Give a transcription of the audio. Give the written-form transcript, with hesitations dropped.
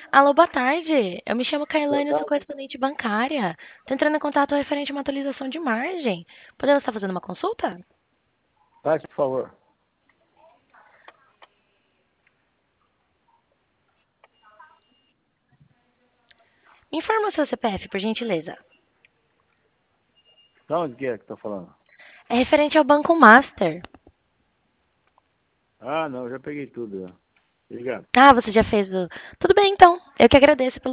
Alô, boa tarde. Eu me chamo Boa Kailane, eu sou tarde. correspondente bancária. Tô entrando em contato referente a uma atualização de margem. Podemos estar fazendo uma consulta? Faz, por favor. Me informa o seu CPF, por gentileza. De onde que é que tá falando? É referente ao Banco Master. Ah, não, já peguei tudo. Já. Obrigado. Ah, você já fez o... Tudo bem, então. Eu que agradeço pelo